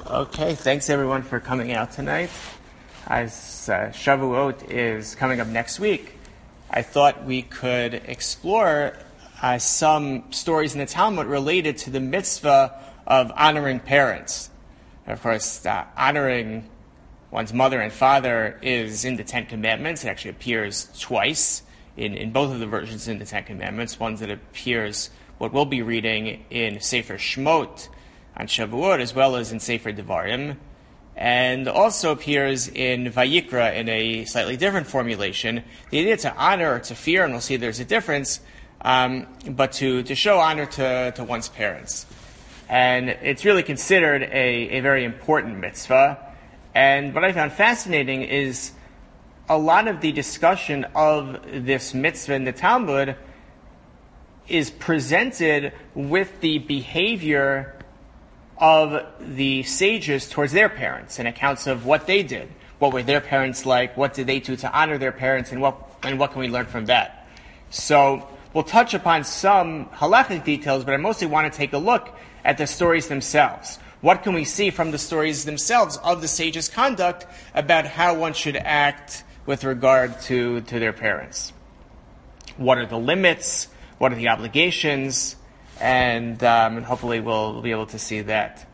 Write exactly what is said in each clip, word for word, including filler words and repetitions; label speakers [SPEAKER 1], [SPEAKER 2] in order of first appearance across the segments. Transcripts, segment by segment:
[SPEAKER 1] Okay, thanks everyone for coming out tonight. As uh, Shavuot is coming up next week, I thought we could explore uh, some stories in the Talmud related to the mitzvah of honoring parents. Of course, uh, honoring one's mother and father is in the Ten Commandments. It actually appears twice in, in both of the versions in the Ten Commandments. One that appears, what we'll be reading, in Sefer Shmot on Shavuot, as well as in Sefer Devarim, and also appears in Vayikra in a slightly different formulation. The idea to honor or to fear, and we'll see there's a difference, um, but to, to show honor to, to one's parents. And it's really considered a, a very important mitzvah. And what I found fascinating is a lot of the discussion of this mitzvah in the Talmud is presented with the behavior of the sages towards their parents, and accounts of what they did. What were their parents like? What did they do to honor their parents? And what and what can we learn from that? So we'll touch upon some halachic details, but I mostly want to take a look at the stories themselves. What can we see from the stories themselves of the sages' conduct about how one should act with regard to, to their parents? What are the limits? What are the obligations? And, um, and hopefully we'll be able to see that.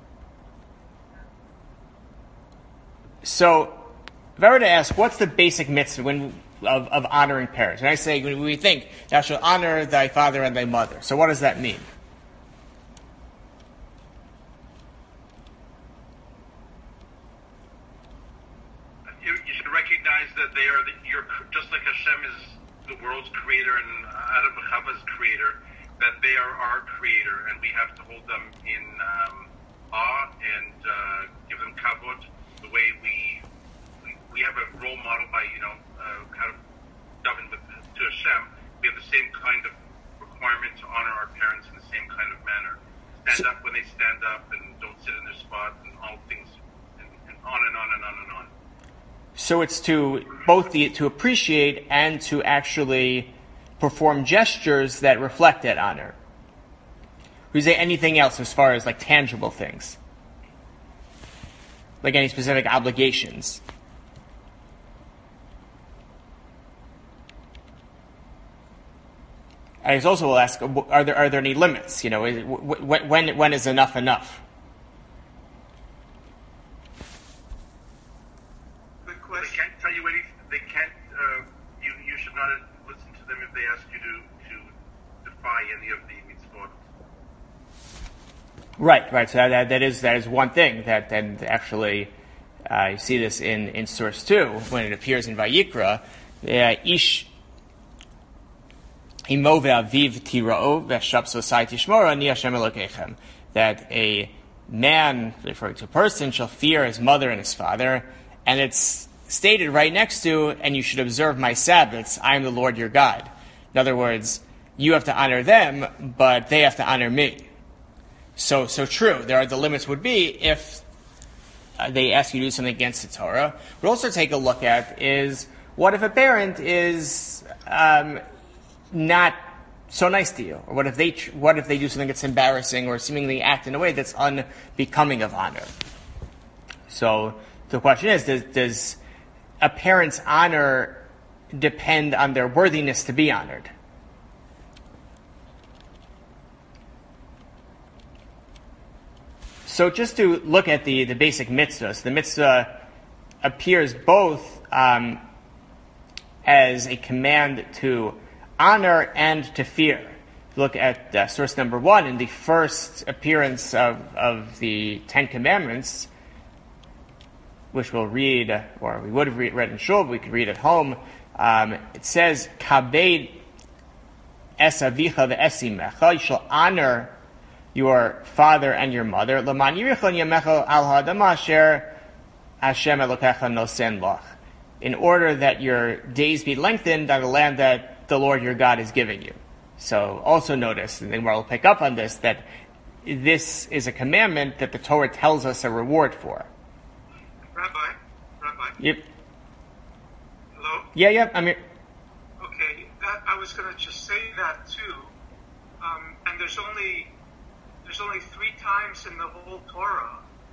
[SPEAKER 1] So, if I were to ask, what's the basic mitzvah when, of, of honoring parents? And I say, when we think, thou shalt honor thy father and thy mother. So what does that mean?
[SPEAKER 2] You, you should recognize that they are the, you're just like Hashem is the world's creator and Adam and Chava's creator, that they are our creator, and we have to hold them in um, awe and uh, give them kavod the way we, we we have a role model by, you know, uh, how to daven with to Hashem. We have the same kind of requirement to honor our parents in the same kind of manner. Stand up when they stand up, and don't sit in their spot, and all things, and, and on and on and on and on.
[SPEAKER 1] So it's to both the, to appreciate and to actually perform gestures that reflect that honor. Would you say anything else as far as like tangible things? Like any specific obligations? I guess also will ask, are there are there any limits? You know, when when is enough enough?
[SPEAKER 2] Good question. They can't tell you anything. They can't. Uh, you you should not listen to them if they ask you to to defy any of the mitzvot.
[SPEAKER 1] Right, right. So that that is that is one thing that and actually uh, you see this in in source two when it appears in Vayikra. Uh, Ish imo ve'aviv tira'o ve'shap society shmora ni Hashem Elokeichem. That a man, referring to a person, shall fear his mother and his father, and it's stated right next to, and you should observe my Sabbaths, I am the Lord your God. In other words, you have to honor them, but they have to honor me. So, so true. There are the limits would be if uh, they ask you to do something against the Torah. We'll also take a look at is, what if a parent is um, not so nice to you? Or what if they tr- what if they do something that's embarrassing or seemingly act in a way that's unbecoming of honor? So the question is, does, does a parent's honor depend on their worthiness to be honored? So just to look at the, the basic mitzvahs, the mitzvah appears both um, as a command to honor and to fear. Look at uh, source number one, in the first appearance of, of the Ten Commandments, which we'll read, or we would have read, read in Shul, but we could read at home. Um, it says, Kabed es avicha ve'es imecha, you shall honor your father and your mother, L'man yirichon yamecha al ha'adama asher Hashem Elokecha nosen lach, in order that your days be lengthened on the land that the Lord your God is giving you. So also notice, and then we'll pick up on this, that this is a commandment that the Torah tells us a reward for.
[SPEAKER 2] Rabbi, Rabbi.
[SPEAKER 1] Yep.
[SPEAKER 2] Hello?
[SPEAKER 1] Yeah, yeah, I'm here.
[SPEAKER 3] Okay, that, I was going to just say that too. Um, and there's only there's only three times in the whole Torah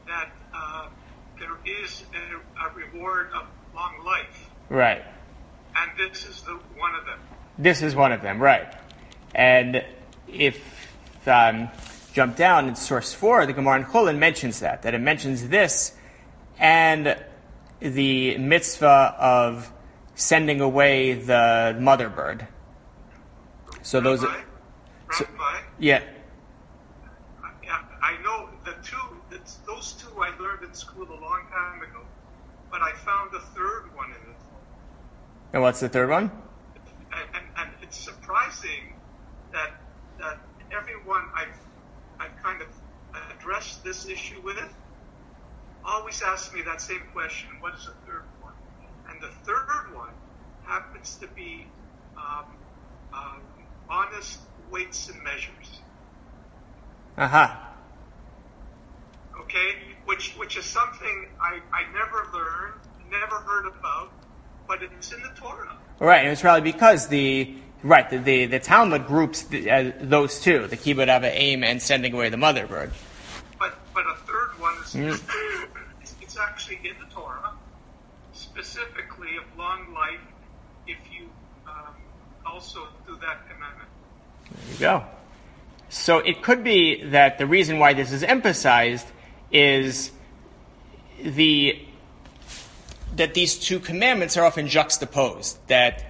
[SPEAKER 3] that uh, there is a, a reward of long life.
[SPEAKER 1] Right.
[SPEAKER 3] And this is the one of them.
[SPEAKER 1] This is one of them, right. And if um, jump down in source four, the Gemara in Chulin mentions that, that it mentions this and the mitzvah of sending away the mother bird. So those,
[SPEAKER 3] Rabbi,
[SPEAKER 1] so,
[SPEAKER 3] Rabbi,
[SPEAKER 1] yeah.
[SPEAKER 3] I, I know the two. It's, those two I learned in school a long time ago, but I found a third one in it.
[SPEAKER 1] And what's the third one?
[SPEAKER 3] And, and, and it's surprising that that everyone I've I've kind of addressed this issue with always asks me that same question: what is the third one? And the third one happens to be um, um, honest weights and measures.
[SPEAKER 1] Uh huh.
[SPEAKER 3] Okay, which which is something I, I never learned, never heard about, but it's in the Torah.
[SPEAKER 1] Right, and it's probably because the right the the, the Talmud groups the, uh, those two, the kibbud av va'em and sending away the mother bird.
[SPEAKER 3] But but a third one is
[SPEAKER 1] Mm.
[SPEAKER 3] it's, it's actually in the Torah, specifically of long life, if you um, also do that commandment.
[SPEAKER 1] There you go. So it could be that the reason why this is emphasized is the that these two commandments are often juxtaposed. That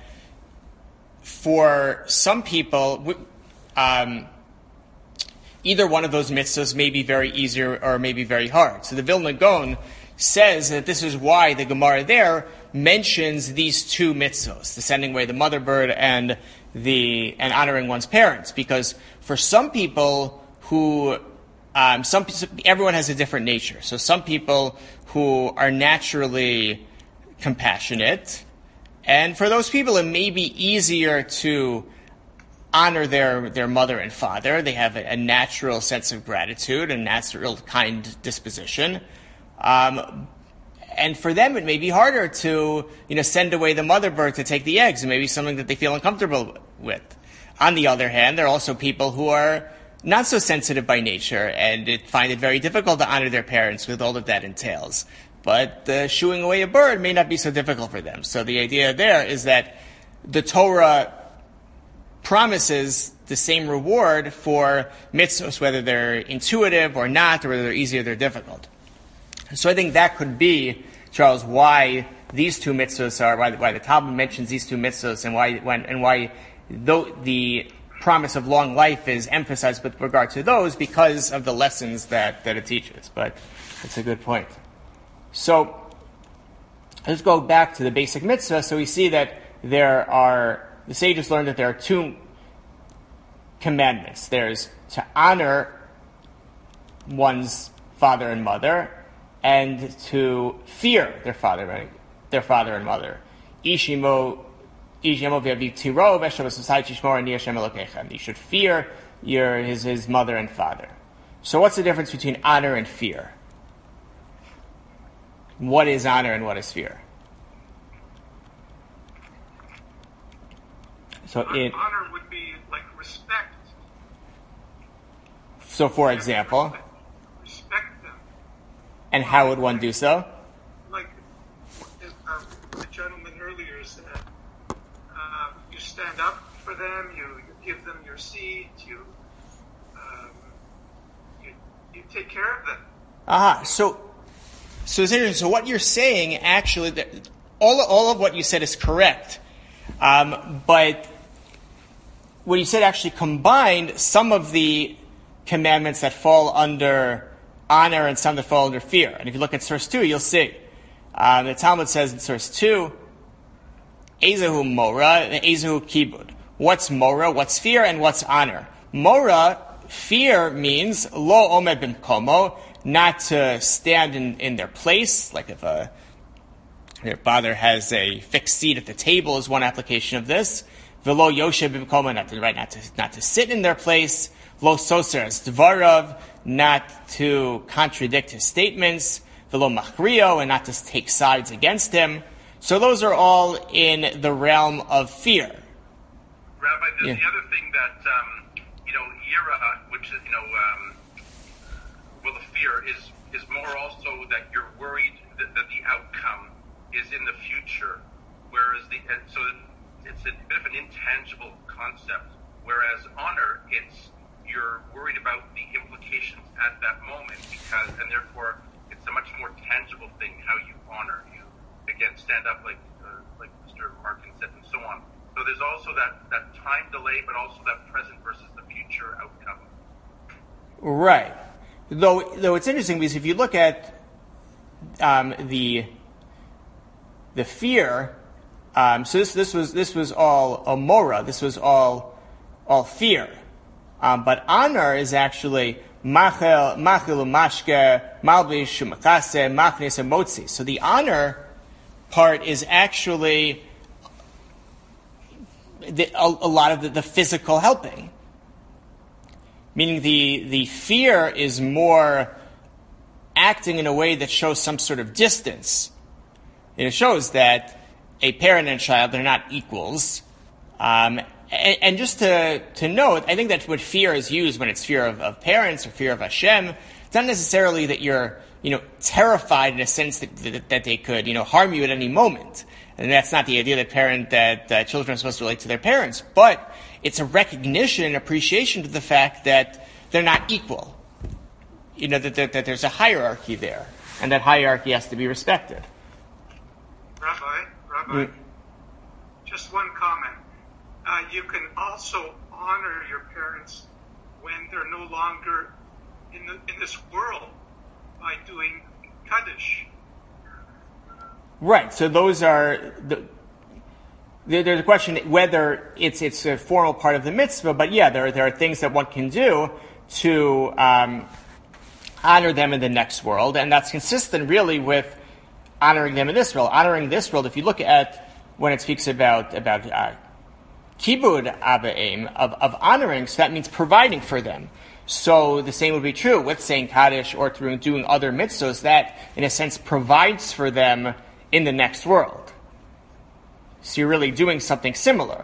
[SPEAKER 1] for some people, um, either one of those mitzvahs may be very easy or may be very hard. So the Vilna Gaon says that this is why the Gemara there mentions these two mitzvahs, the sending away the mother bird and the and honoring one's parents, because for some people who um, some everyone has a different nature. So some people who are naturally compassionate, and for those people it may be easier to honor their, their mother and father. They have a, a natural sense of gratitude, a natural kind disposition. Um, and for them, it may be harder to, you know, send away the mother bird to take the eggs. It may be something that they feel uncomfortable with. On the other hand, there are also people who are not so sensitive by nature and it, find it very difficult to honor their parents with all that that entails. But uh, shooing away a bird may not be so difficult for them. So the idea there is that the Torah promises the same reward for mitzvahs, whether they're intuitive or not, or whether they're easy or they're difficult. So I think that could be, Charles, why these two mitzvahs are, why, why the Talmud mentions these two mitzvahs, and why when, and why the, the promise of long life is emphasized with regard to those, because of the lessons that, that it teaches. But it's a good point. So let's go back to the basic mitzvah. So we see that there are the sages learned that there are two commandments. There's to honor one's father and mother, and to fear their father, their father and mother. Ishimo, ishimo v'avitiro v'shavasasai tishmor ani Hashem Elokechem. You should fear your his his mother and father. So what's the difference between honor and fear? What is honor and what is fear? So it,
[SPEAKER 3] honor would be like respect.
[SPEAKER 1] So, for example,
[SPEAKER 3] respect them.
[SPEAKER 1] And how would one do so?
[SPEAKER 3] Like uh, the gentleman earlier said, uh, you stand up for them, you, you give them your seat, you, um, you you take care of them.
[SPEAKER 1] Ah, so so it's interesting. So what you're saying, actually, that all all of what you said is correct, um, but what you said actually combined some of the commandments that fall under honor and some that fall under fear. And if you look at source two, you'll see. Um, the Talmud says in source two, Ezehu Mora and Ezehu Kibud. What's Mora, what's fear, and what's honor? Mora, fear means lo omed b'mkomo, not to stand in, in their place, like if a, their father has a fixed seat at the table is one application of this. Velo yoshe b'mkomo, not to, right, not to, not to sit in their place. Lo soser as dvarav, not to contradict his statements. Velo machrio, and not to take sides against him. So those are all in the realm of fear.
[SPEAKER 2] Rabbi, the,
[SPEAKER 1] Yeah.
[SPEAKER 2] the other thing that, um, you know, yira, which is, you know, um, well, the fear is, is more also that you're worried that, that the outcome is in the future, whereas the and so it's a bit of an intangible concept. Whereas honor, it's you're worried about the implications at that moment, because and therefore it's a much more tangible thing how you honor. You again stand up like uh, like Mister Martin said, and so on. So there's also that that time delay, but also that present versus the future outcome.
[SPEAKER 1] Right. Though, though it's interesting because if you look at um, the the fear, um, so this this was this was all amora. This was all all fear, um, but honor is actually machel machel mashke malbish umakase machnes emotzi. So the honor part is actually the, a, a lot of the, the physical helping. Meaning the, the fear is more acting in a way that shows some sort of distance. And it shows that a parent and a child, they're not equals. Um, and, and just to, to note, I think that's what fear is used when it's fear of, of parents or fear of Hashem. It's not necessarily that you're, you know, terrified in a sense that, that, that they could, you know, harm you at any moment. And that's not the idea that parent, that uh, children are supposed to relate to their parents. But it's a recognition and appreciation to the fact that they're not equal. You know, that, that, that there's a hierarchy there, and that hierarchy has to be respected.
[SPEAKER 3] Rabbi, Rabbi,
[SPEAKER 1] Mm.
[SPEAKER 3] just one comment. Uh, you can also honor your parents when they're no longer in, the, in this world by doing Kaddish.
[SPEAKER 1] Right, so those are... the. There's a question whether it's it's a formal part of the mitzvah, but yeah, there there are things that one can do to um, honor them in the next world, and that's consistent really with honoring them in this world. Honoring this world, if you look at when it speaks about about uh, kibud avaim, of of honoring, so that means providing for them. So the same would be true with saying Kaddish or through doing other mitzvahs that, in a sense, provides for them in the next world. So you're really doing something similar.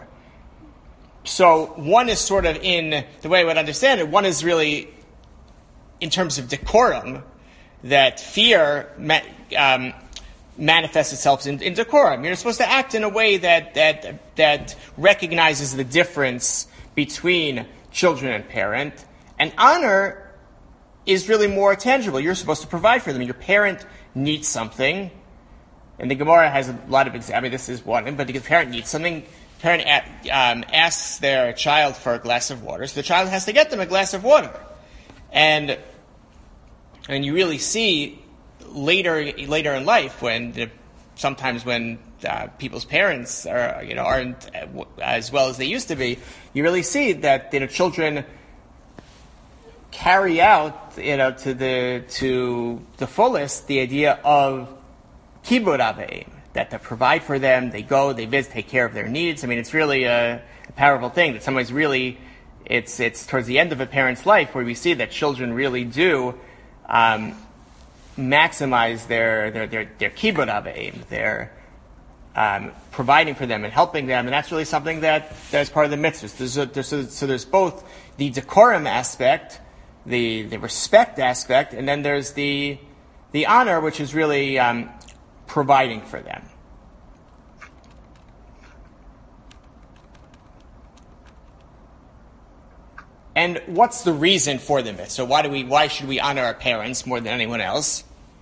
[SPEAKER 1] So one is sort of in, the way I would understand it, one is really in terms of decorum, that fear ma- um, manifests itself in, in decorum. You're supposed to act in a way that, that, that recognizes the difference between children and parent. And honor is really more tangible. You're supposed to provide for them. Your parent needs something. And the Gemara has a lot of examples. I mean, this is one, but the parent needs something. The parent um, asks their child for a glass of water, so the child has to get them a glass of water. And and you really see later later in life when the, sometimes when uh, people's parents are you know aren't as well as they used to be, you really see that you know children carry out you know to the to the fullest the idea of kibud avaim, that to provide for them, they go, they visit, take care of their needs. I mean, it's really a, a powerful thing that somebody's really, it's it's towards the end of a parent's life where we see that children really do um, maximize their their their, their kibud avaim, their um, providing for them and helping them, and that's really something that that's part of the mitzvahs. There's a, there's a, so there's both the decorum aspect, the the respect aspect, and then there's the the honor, which is really um, providing for them. And what's the reason for the mitzvah? So why do we? Why should we honor our parents more than anyone else?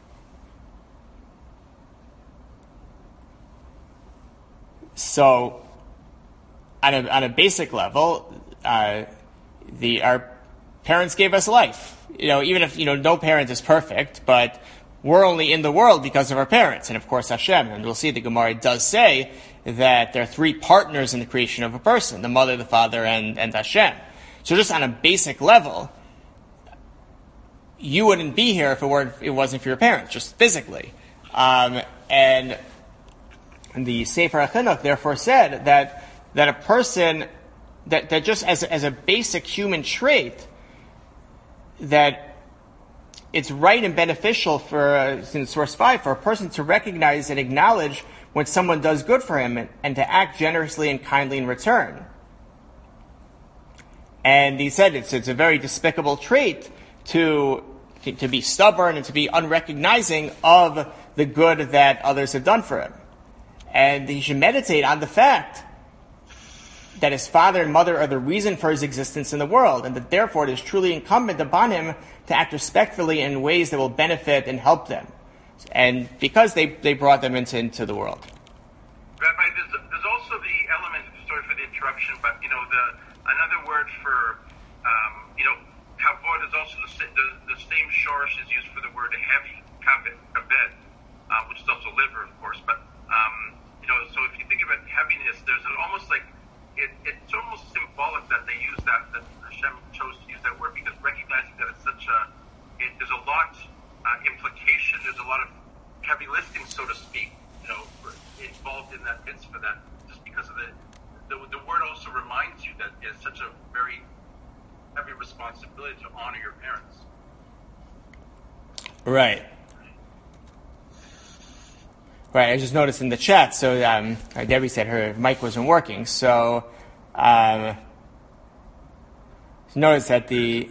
[SPEAKER 1] So, on a on a basic level, uh, the our parents gave us life. You know, even if you know no parent is perfect, but we're only in the world because of our parents, and of course Hashem. And we'll see the Gemara does say that there are three partners in the creation of a person: the mother, the father, and, and Hashem. So just on a basic level, you wouldn't be here if it weren't it wasn't for your parents, just physically. Um, and the Sefer HaChinuch therefore said that that a person that, that just as as a basic human trait, that it's right and beneficial for, uh, in source five, for a person to recognize and acknowledge when someone does good for him and, and to act generously and kindly in return. And he said it's it's a very despicable trait to to, to be stubborn and to be unrecognizing of the good that others have done for him. And he should meditate on the fact that his father and mother are the reason for his existence in the world, and that therefore it is truly incumbent upon him to act respectfully in ways that will benefit and help them. And because they, they brought them into, into the world.
[SPEAKER 2] Rabbi, there's, there's also the element, sorry for the interruption, but, you know, the another word for, um, you know, kavod is also the, the, the same shorish is used for the word heavy, kaved, kaved, uh, which is also liver, of course. But, um, you know, so if you think about heaviness, there's an almost like, it, it's almost symbolic that they use that, that Hashem chose to use that word, because recognizing that it's such a, it, there's a lot uh, implication, there's a lot of heavy lifting, so to speak, you know, involved in that mitzvah, that just because of the, the, the word also reminds you that it's such a very heavy responsibility to honor your parents.
[SPEAKER 1] Right. Right, I just noticed in the chat, so um, Debbie said her mic wasn't working, so um, notice that the...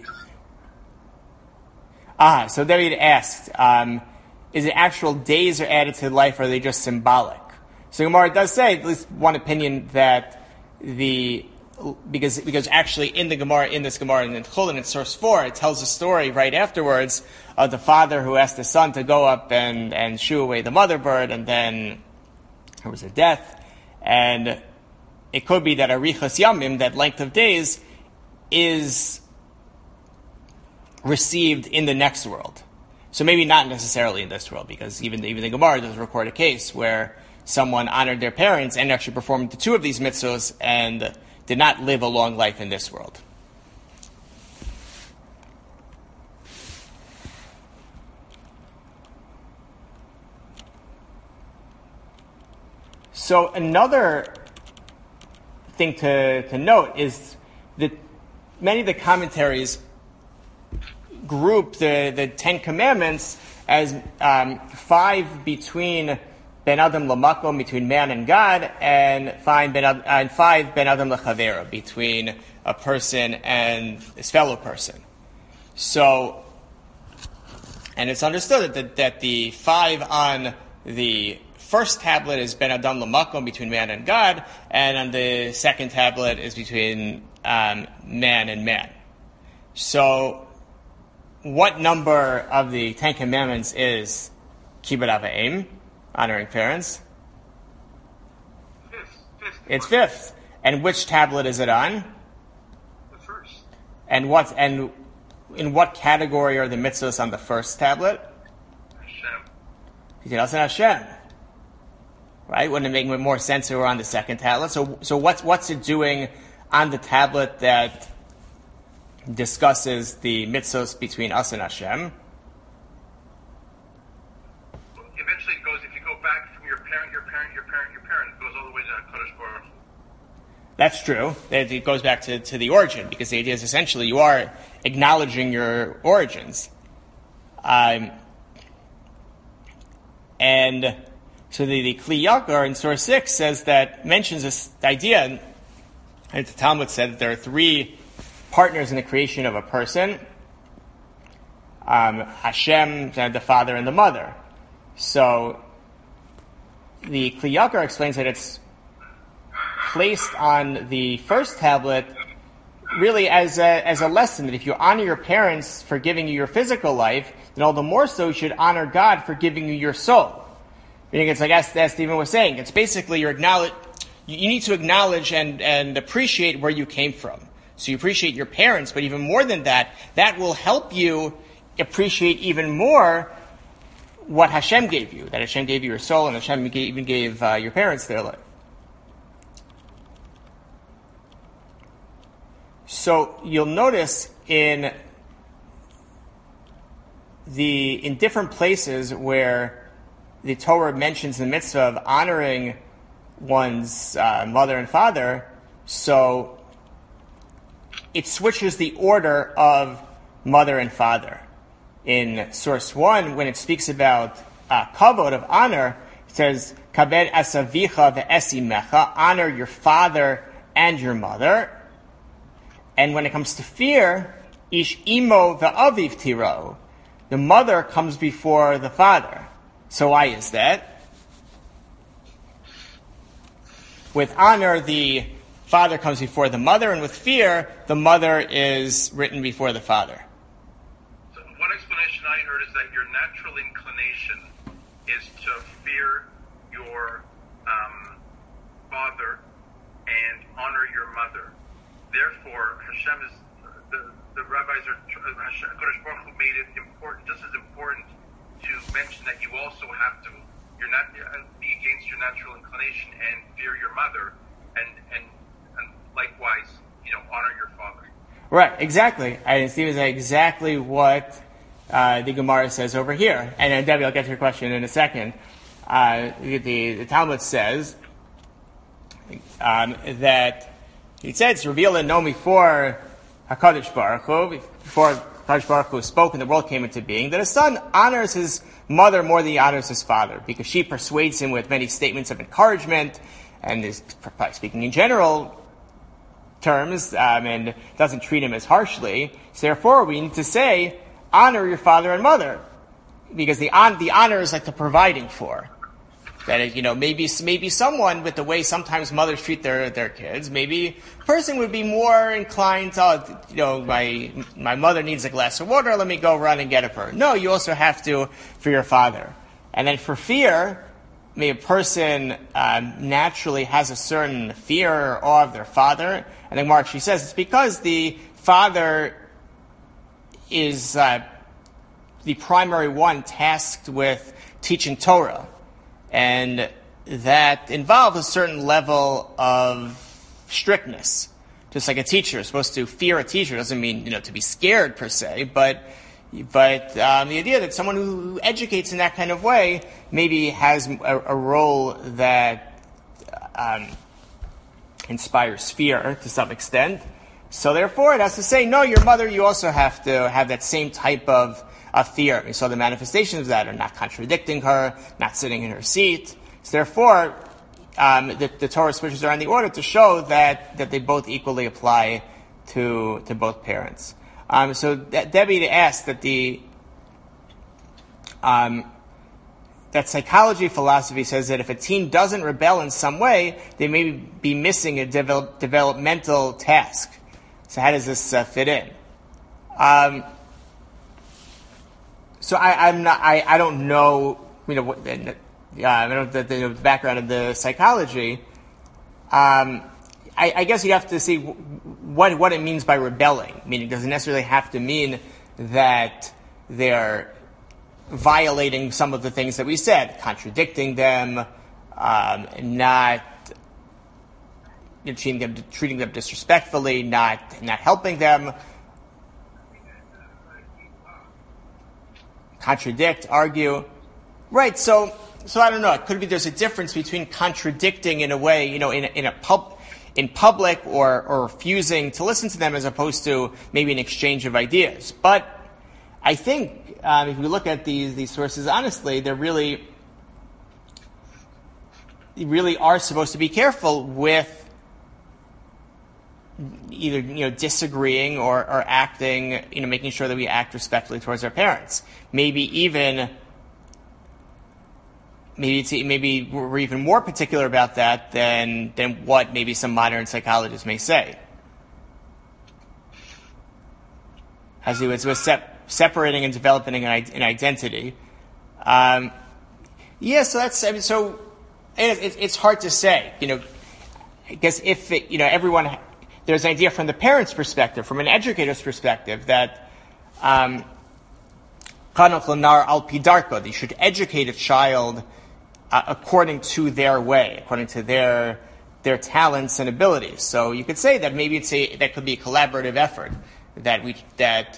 [SPEAKER 1] Ah, so Debbie had asked, um, is it actual days are added to life, or are they just symbolic? So Gemara does say, at least one opinion, that the... Because because actually in the Gemara, in this Gemara in Chulin, in source four, it tells a story right afterwards of the father who asked the son to go up and, and shoo away the mother bird, and then there was a death. And it could be that Arichas Yamim, that length of days, is received in the next world. So maybe not necessarily in this world, because even, even the Gemara does record a case where someone honored their parents and actually performed the two of these mitzvahs and did not live a long life in this world. So another thing to, to note is that many of the commentaries group the, the Ten Commandments as um, five between Ben Adam Lamakom, between man and God, and five Ben, and five Ben Adam Lechavera, between a person and his fellow person. So, and it's understood that, that the five on the first tablet is Ben Adam Lamakom, between man and God, and on the second tablet is between um, man and man. So, what number of the Ten Commandments is Kibbud Av V'Em? Honoring parents?
[SPEAKER 3] Fifth. Fifth.
[SPEAKER 1] It's fifth. And which tablet is it on?
[SPEAKER 3] The first.
[SPEAKER 1] And what and in what category are the mitzvahs on the first tablet?
[SPEAKER 2] Hashem.
[SPEAKER 1] Because Hashem. Right? Wouldn't it make more sense if we're on the second tablet? So so what's what's it doing on the tablet that discusses the mitzvahs between us and Hashem?
[SPEAKER 2] Eventually it goes, if you go back from your parent, your parent, your parent, your parent, it goes all the way to Kodesh Baruch Hu.
[SPEAKER 1] That's true. It goes back to, to the origin, because the idea is essentially you are acknowledging your origins. Um, and so the, the Kli Yakar in Surah six says that, mentions this idea, and the Talmud said that there are three partners in the creation of a person. Um, Hashem, the father and the mother. So, the Kli Yakar explains that it's placed on the first tablet really as a, as a lesson that if you honor your parents for giving you your physical life, then all the more so you should honor God for giving you your soul. Meaning it's like, as, as Stephen was saying, it's basically you're acknowledge, you need to acknowledge and, and appreciate where you came from. So you appreciate your parents, but even more than that, that will help you appreciate even more what Hashem gave you, that Hashem gave you your soul, and Hashem even gave uh, your parents their life. So you'll notice in the in different places where the Torah mentions the mitzvah of honoring one's uh, mother and father, so it switches the order of mother and father. In source one, when it speaks about uh, kavod, of honor, it says, kabed asavicha ve'esimecha, honor your father and your mother. And when it comes to fear, ish imo ve'aviv tiro, the mother comes before the father. So why is that? With honor, the father comes before the mother, and with fear, the mother is written before the father.
[SPEAKER 2] So one explanation I heard is that your natural inclination is to fear your um, father and honor your mother. Therefore, Hashem is the the rabbis are Hashem, Kodesh Baruch Hu made it important, just as important, to mention that you also have to you're not be against your natural inclination and fear your mother, and and and likewise, you know, honor your father.
[SPEAKER 1] Right, exactly. I see is exactly what uh, the Gemara says over here. And uh, Debbie, I'll get to your question in a second. Uh, the, the Talmud says um, that he said it's revealed in Nomi for HaKadosh Baruch Hu, before HaKadosh Baruch Hu spoke and the world came into being, that a son honors his mother more than he honors his father, because she persuades him with many statements of encouragement and is speaking in general terms, um, and doesn't treat him as harshly. So therefore, we need to say, honor your father and mother, because the on, the honor is like the providing for. That is, you know, maybe maybe someone with the way sometimes mothers treat their, their kids, maybe a person would be more inclined to, oh, you know, my my mother needs a glass of water, let me go run and get it for her. No, you also have to for your father. And then for fear, I mean, a person um, naturally has a certain fear or awe of their father. And then Mark, she says, it's because the father is uh, the primary one tasked with teaching Torah. And that involves a certain level of strictness. Just like a teacher is supposed to fear a teacher. Doesn't mean, you know, to be scared per se, but but um, the idea that someone who educates in that kind of way maybe has a, a role that um, inspires fear to some extent. So therefore, it has to say, no, your mother, you also have to have that same type of of fear. We saw the manifestations of that are not contradicting her, not sitting in her seat. So therefore, um, the, the Torah switches are in the order to show that, that they both equally apply to to both parents. Um, so De- Debbie asked that the um, that psychology philosophy says that if a teen doesn't rebel in some way, they may be missing a develop, developmental task. So how does this uh, fit in? Um, So I, I'm not. I, I don't know. You know. What, uh, I don't know the, the background of the psychology. Um, I, I guess you have to see what what it means by rebelling. Meaning, it doesn't necessarily have to mean that they're violating some of the things that we said, contradicting them, um, not you know, treating them treating them disrespectfully, not not helping them. Contradict, argue. Right, so so I don't know. It could be there's a difference between contradicting in a way, you know, in a, in a pub, in public or, or refusing to listen to them as opposed to maybe an exchange of ideas. But I think um, if we look at these these sources honestly, they're really they really are supposed to be careful with either, you know, disagreeing or, or acting, you know, making sure that we act respectfully towards our parents. Maybe even, maybe it's, maybe we're even more particular about that than than what maybe some modern psychologists may say. As it was with sep- separating and developing an, an identity. Um, yeah, so that's I mean, so. And it, it's hard to say, you know. I guess if it, you know everyone. There's an idea from the parent's perspective, from an educator's perspective, that um, you should educate a child uh, according to their way, according to their their talents and abilities. So you could say that maybe it's a that could be a collaborative effort, that we that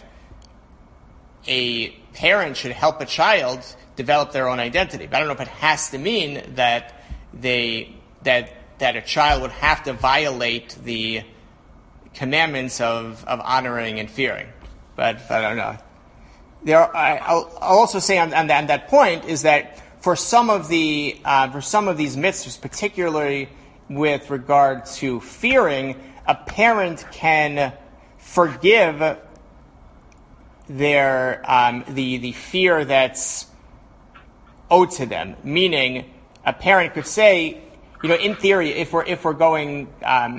[SPEAKER 1] a parent should help a child develop their own identity. But I don't know if it has to mean that they that that a child would have to violate the commandments of, of honoring and fearing, but, but I don't know. There, are, I, I'll, I'll also say on, on, that, on that point is that for some of the uh, for some of these mitzvahs, particularly with regard to fearing, a parent can forgive their um, the the fear that's owed to them. Meaning, a parent could say, you know, in theory, if we're if we're going um,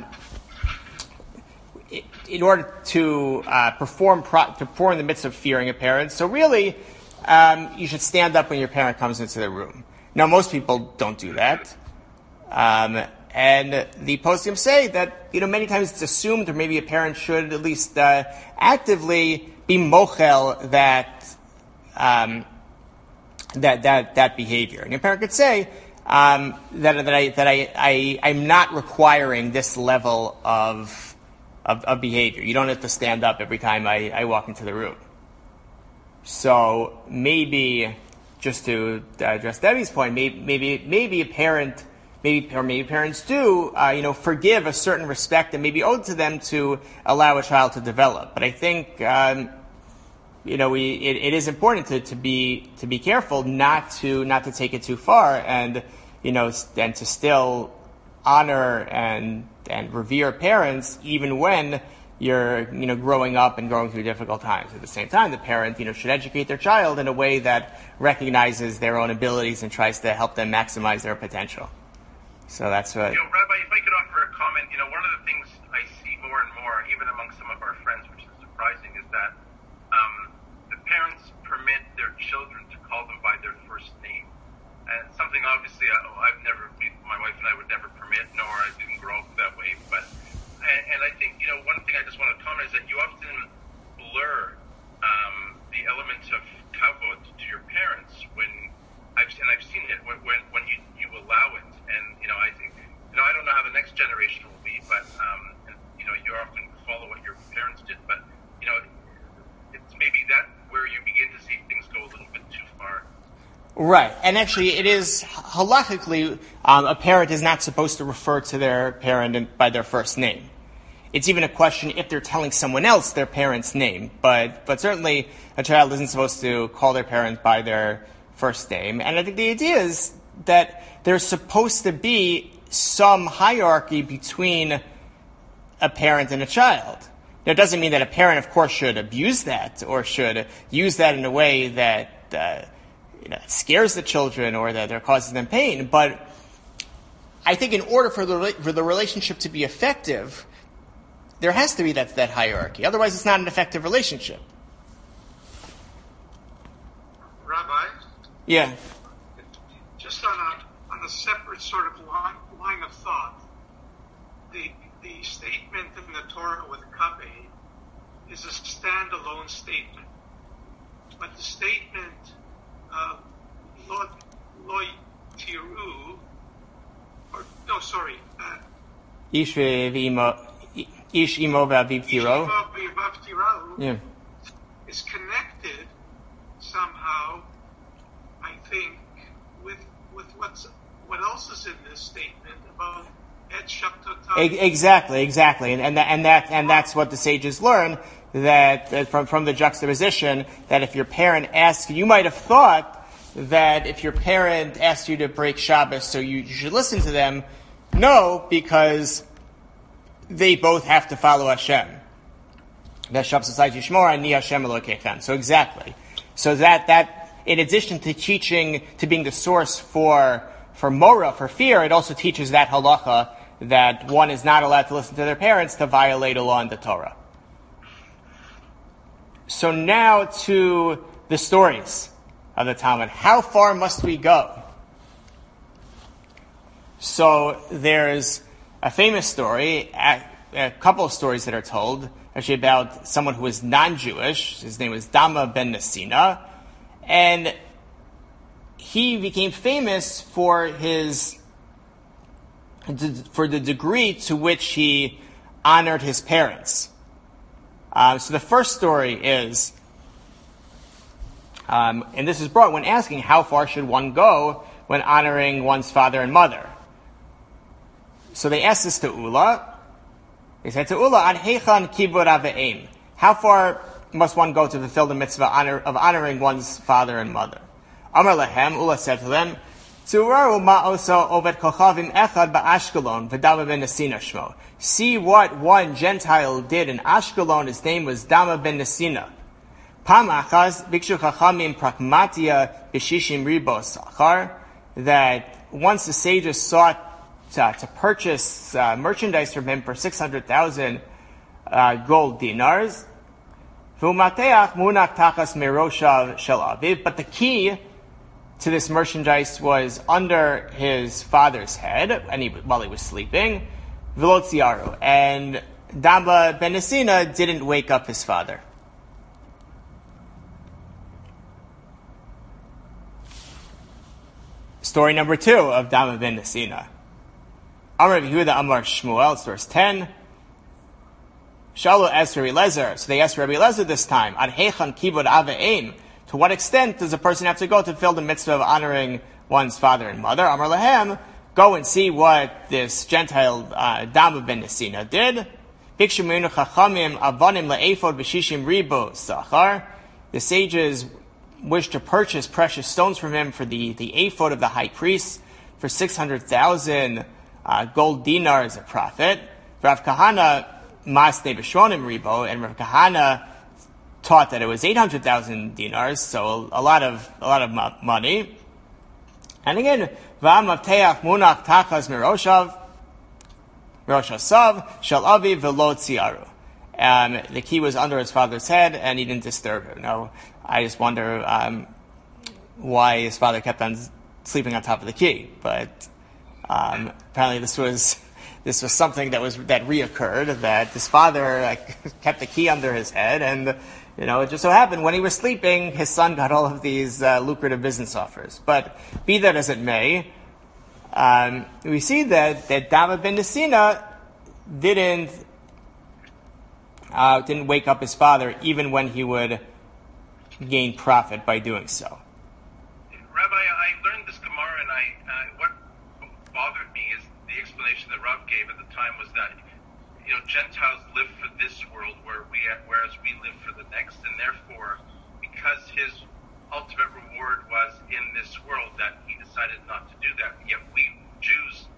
[SPEAKER 1] in order to uh, perform pro- to perform the mitzvah of fearing a parent, so really, um, you should stand up when your parent comes into the room. Now, most people don't do that. Um, and the poskim say that, you know, many times it's assumed, or maybe a parent should at least uh, actively be mochel that, um, that that that behavior. And your parent could say um, that that I that I, I I'm not requiring this level of, of of behavior. You don't have to stand up every time I, I walk into the room. So maybe, just to address Debbie's point, maybe maybe maybe a parent. Maybe, or maybe parents do, uh, you know, forgive a certain respect that may be owed to them to allow a child to develop. But I think, um, you know, we it, it is important to, to be to be careful not to not to take it too far, and you know, and to still honor and and revere parents even when you're you know growing up and going through difficult times. At the same time, the parent you know should educate their child in a way that recognizes their own abilities and tries to help them maximize their potential. So that's what...
[SPEAKER 2] You know, Rabbi, if I could offer a comment, you know, one of the things I see more and more, even among some of our friends, which is surprising, is that um, the parents permit their children to call them by their first name. And something obviously I, I've never, my wife and I would never permit, nor I didn't grow up that way. But, and, and I think, you know, one thing I just want to comment is that you often blur um, the element of kavod to your parents when, I've, and I've seen it, when, when, when you, you allow it. And, you know, I think, you know, I don't know how the next generation will be, but, um, and, you know, you often follow what your parents did, but, you know, it's maybe that where you begin to see things go a little bit too far.
[SPEAKER 1] Right. And actually, it is, halakhically, um, a parent is not supposed to refer to their parent by their first name. It's even a question if they're telling someone else their parent's name, but, but certainly a child isn't supposed to call their parent by their first name. And I think the idea is that there's supposed to be some hierarchy between a parent and a child. Now, it doesn't mean that a parent, of course, should abuse that or should use that in a way that uh, you know, scares the children or that, that causes them pain. But I think in order for the for the relationship to be effective, there has to be that that hierarchy. Otherwise, it's not an effective relationship.
[SPEAKER 3] Rabbi?
[SPEAKER 1] Yeah.
[SPEAKER 3] Just on a on a separate sort of line, line of thought, the the statement in the Torah with kabe is a standalone statement, but the statement uh, lo lo tiru, or no, sorry, uh,
[SPEAKER 1] ish v'imo ish imo v'aviv tiro. Yeah,
[SPEAKER 3] is connected somehow, I think, with with what's what else is in this statement about et shabtotai.
[SPEAKER 1] Exactly, exactly, and and that, and that and that's what the sages learn, that, that from from the juxtaposition, that if your parent asks, you might have thought that if your parent asked you to break Shabbos, so you, you should listen to them. No, because they both have to follow Hashem. So exactly. So that that in addition to teaching, to being the source for for mora, for fear, it also teaches that halacha that one is not allowed to listen to their parents to violate a law in the Torah. So now to the stories of the Talmud. How far must we go? So there's a famous story, a, a couple of stories that are told, actually about someone who was non-Jewish. His name was Dama ben Nesina, and he became famous for his for the degree to which he honored his parents. Uh, so the first story is, um, and this is brought when asking how far should one go when honoring one's father and mother. So they asked this to Ula. They said to Ula, "Ad heichan kibud aveim." How far must one go to fulfill the mitzvah honor, of honoring one's father and mother? Amar lehem, Ula said to them, "Turaru ma'oso ovet kochavim echad ba'Ashkelon v'Dama ben Nesina shmo." See what one Gentile did in Ashkelon. His name was Dama ben Nesina. Pam achaz bikshu chachamim pragmatia b'shishim ribo sachar, that once the sages sought to, to purchase uh, merchandise from him for six hundred thousand uh, gold dinars, v'umateach munach tachas meroshav shel aviv, but the key to this merchandise was under his father's head, and he, while he was sleeping, v'lo tziaru, and Dama ben Nesina didn't wake up his father. Story number two of Dama ben Nesina. Amar Yehuda Amar Shmuel, it's verse ten. Shalu asked Rabbi Lezer, so they asked Rabbi Lezer this time, Ad hechan kibud ave'im, to what extent does a person have to go to fulfill the mitzvah of honoring one's father and mother? Amar Lahem, go and see what this Gentile uh, Dama ben Nesina did. Bikshu meinu chachamim avanim le'efod b'shishim ribu sachar. The sages wished to purchase precious stones from him for the, the ephod of the high priest for six hundred thousand uh, gold dinars a profit. Rav Kahana masne b'shronim ribo, and Rav Kahana taught that it was eight hundred thousand dinars, so a, a lot of a lot of mo- money. And again, v'am avteach munach tachas miroshav miroshasav shel avi v'lo tziaru. Um, the key was under his father's head, and he didn't disturb him. Now, I just wonder um, why his father kept on sleeping on top of the key. But um, apparently, this was this was something that was that reoccurred. That his father uh, kept the key under his head, and you know, it just so happened when he was sleeping, his son got all of these uh, lucrative business offers. But be that as it may, um, we see that that Dama ben Nesina didn't. Uh, didn't wake up his father even when he would gain profit by doing so.
[SPEAKER 2] Rabbi, I learned this Gemara, and I uh, what bothered me is the explanation that Rav gave at the time was that you know Gentiles live for this world, where we whereas we live for the next, and therefore, because his ultimate reward was in this world, that he decided not to do that. Yet we Jews,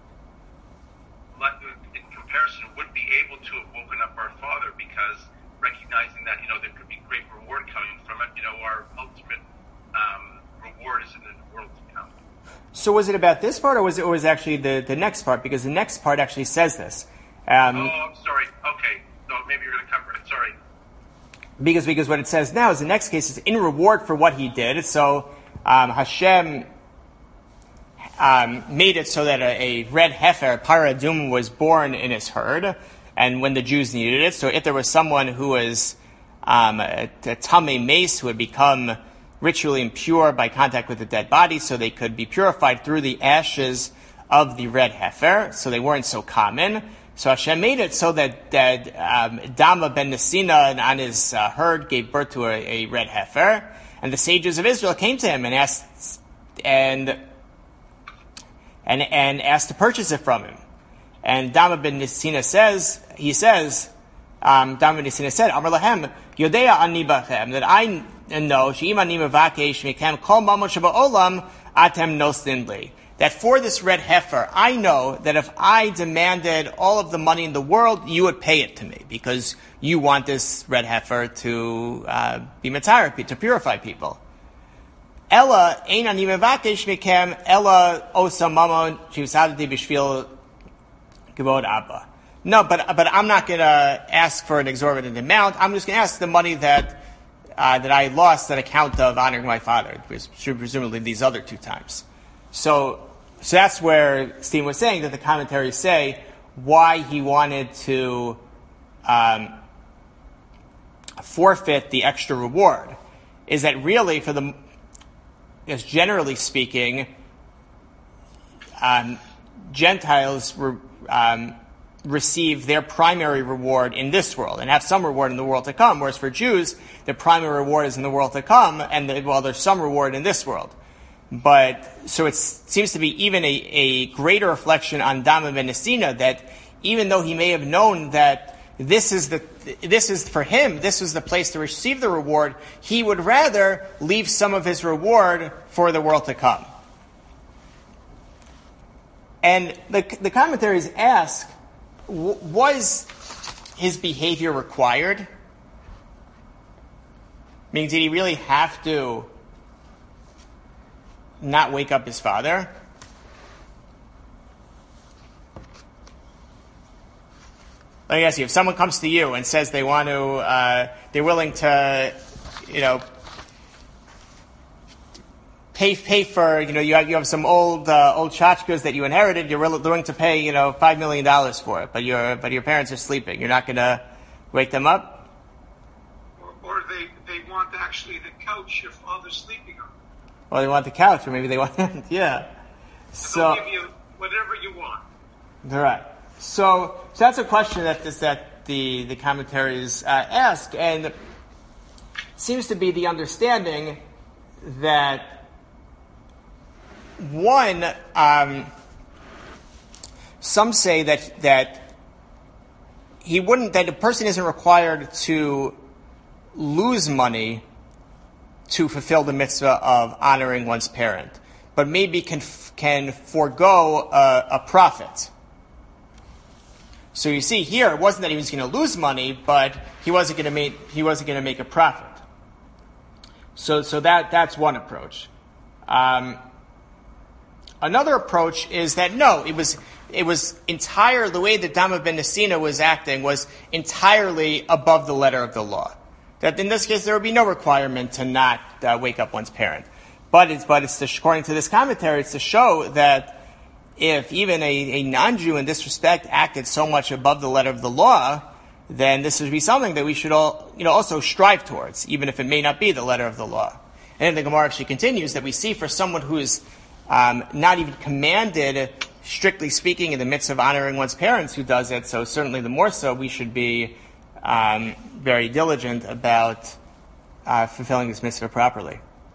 [SPEAKER 2] in comparison, would be able to have woken up our father, because recognizing that, you know, there could be great reward coming from it, you know, our ultimate um, reward is in the world to come.
[SPEAKER 1] So was it about this part, or was it or was it actually the, the next part? Because the next part actually says this. Um,
[SPEAKER 2] oh, I'm sorry. Okay. No, maybe you're going to cover it. Sorry.
[SPEAKER 1] Because, because what it says now is the next case is in reward for what he did. So um, Hashem Um, made it so that a, a red heifer, paradum, was born in his herd, and when the Jews needed it. So if there was someone who was um, a, a tamei mace, who had become ritually impure by contact with the dead body, so they could be purified through the ashes of the red heifer, so they weren't so common. So Hashem made it so that, that um, Dama ben Nesina on his uh, herd gave birth to a, a red heifer, and the sages of Israel came to him and asked, and And, and asked to purchase it from him. And Dama ben Nesina says, he says, um, Dama ben Nesina said, Amar lahem, Yodea ani bachem, that I know, she'im ani mevakesh mikem kol mamon sheba'olam atem noslin li. That for this red heifer, I know that if I demanded all of the money in the world, you would pay it to me, because you want this red heifer to uh, be matar, to purify people. Ella ein ani mevakesh mikem ella osa mamon shivsadati b'shvil kavod abba. No, but but I'm not going to ask for an exorbitant amount. I'm just going to ask the money that uh, that I lost on account of honoring my father, presumably these other two times. So so that's where Steve was saying that the commentaries say why he wanted to um, forfeit the extra reward is that really for the Because generally speaking, um, Gentiles re- um, receive their primary reward in this world and have some reward in the world to come, whereas for Jews, their primary reward is in the world to come, and the, well, there's some reward in this world. But so it seems to be even a, a greater reflection on Dama ben Nesina that even though he may have known that this is the this is for him, this was the place to receive the reward, he would rather leave some of his reward for the world to come. And the, the commentaries ask, w- was his behavior required? Meaning, did he really have to not wake up his father? Let me ask you, if someone comes to you and says they want to, uh, they're willing to, you know, pay pay for, you know, you have, you have some old uh, old tchotchkes that you inherited, you're willing to pay, you know, five million dollars for it, but your but your parents are sleeping. You're not going to wake them up?
[SPEAKER 3] Or, or they, they want actually the couch your father's sleeping on.
[SPEAKER 1] Well, they want the couch, or maybe they want, yeah.
[SPEAKER 3] So, they'll give you whatever you want.
[SPEAKER 1] All right. So, so that's a question that this, that the the commentaries uh, ask, and it seems to be the understanding that one, um, some say that that he wouldn't, that a person isn't required to lose money to fulfill the mitzvah of honoring one's parent, but maybe can can forego a, a profit. So you see here, it wasn't that he was going to lose money, but he wasn't going to make he wasn't going to make a profit. So so that that's one approach. Um, another approach is that no, it was it was entire the way that Dama ben Nesina was acting was entirely above the letter of the law. That in this case there would be no requirement to not uh, wake up one's parent, but it's but it's to, according to this commentary, it's to show that if even a, a non-Jew in this respect acted so much above the letter of the law, then this would be something that we should all, you know, also strive towards, even if it may not be the letter of the law. And then the Gemara actually continues that we see for someone who is um, not even commanded, strictly speaking, in the midst of honoring one's parents, who does it. So certainly the more so, we should be um, very diligent about uh, fulfilling this mitzvah properly.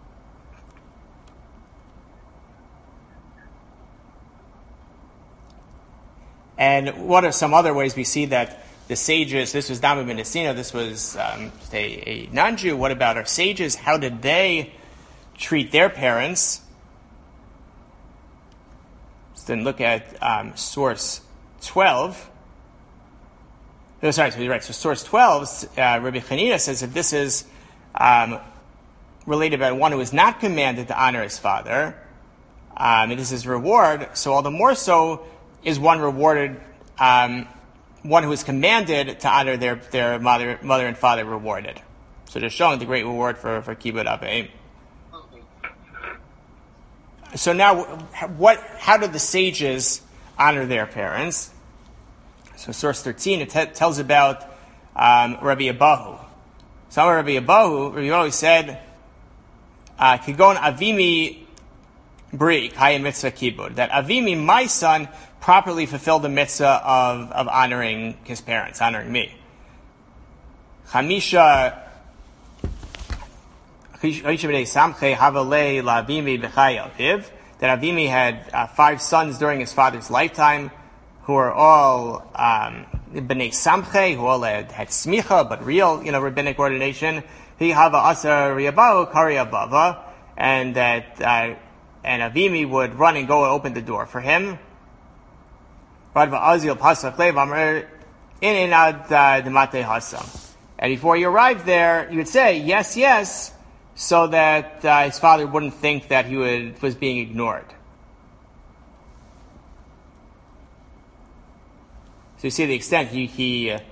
[SPEAKER 1] And what are some other ways we see that the sages, this was Dama ben Nesina, this was um, a, a non-Jew, what about our sages? How did they treat their parents? Let's then look at um, source twelve. No, sorry, so you're right. So source twelve, uh, Rabbi Chanina says that this is um, related about one who is not commanded to honor his father, um, and this is reward. So all the more so is one rewarded, um, one who is commanded to honor their, their mother, mother and father rewarded. So just showing the great reward for, for Kibbud Avim. So now, what? How did the sages honor their parents? So source thirteen, it t- tells about um, Rabbi Abahu. So Rabbi Abahu, Rabbi Abahu said, Kigon Avimi Bri, Kaya Mitzvah Kibbud, that Avimi, my son, properly fulfilled the mitzvah of, of honoring his parents, honoring me. Chamisha that Avimi had uh, five sons during his father's lifetime, who are all um, b'nei samche, who all had, had smicha, but real, you know, rabbinic ordination. He hava asa riyabahu kari abava, and that uh, and Avimi would run and go and open the door for him. And before he arrived there, he would say, yes, yes, so that uh, his father wouldn't think that he would, was being ignored. So you see the extent he, he uh,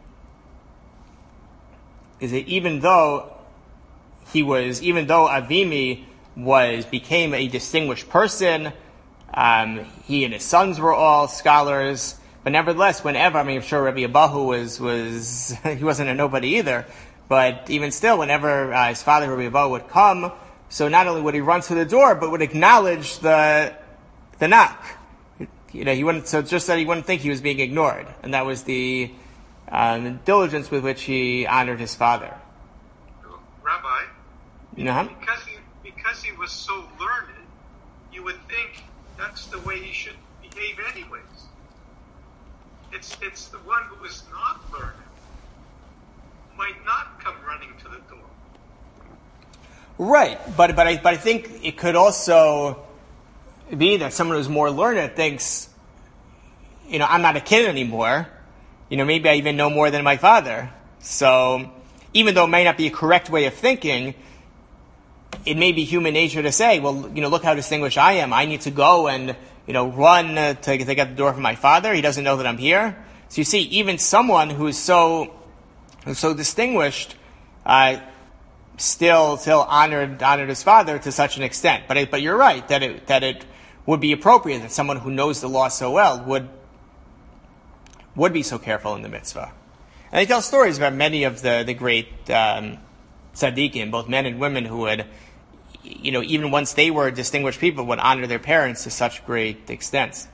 [SPEAKER 1] is that even though he was, even though Avimi was, became a distinguished person, Um, he and his sons were all scholars, but nevertheless, whenever, I mean, I'm sure Rabbi Abahu was, was he wasn't a nobody either, but even still, whenever uh, his father, Rabbi Abahu, would come, so not only would he run to the door, but would acknowledge the the knock. You know, he wouldn't, so just that he wouldn't think he was being ignored, and that was the um, diligence with which he honored his father.
[SPEAKER 3] Rabbi,
[SPEAKER 1] uh-huh.
[SPEAKER 3] because he because he was so learned, you would think that's the way he should behave anyways. It's it's the one who is not learned might not come running to the door.
[SPEAKER 1] Right, but but I but I think it could also be that someone who's more learned thinks, you know, I'm not a kid anymore. You know, maybe I even know more than my father. So even though it may not be a correct way of thinking, it may be human nature to say, well, you know, look how distinguished I am. I need to go and, you know, run uh, to, to get the door from my father. He doesn't know that I'm here. So you see, even someone who's so, who's so distinguished, uh, still, still honored, honored his father to such an extent. But it, but you're right that it, that it would be appropriate that someone who knows the law so well would, would be so careful in the mitzvah. And they tell stories about many of the, the great, um, tzaddikim, both men and women, who would, you know, even once they were distinguished people, would honor their parents to such great extents.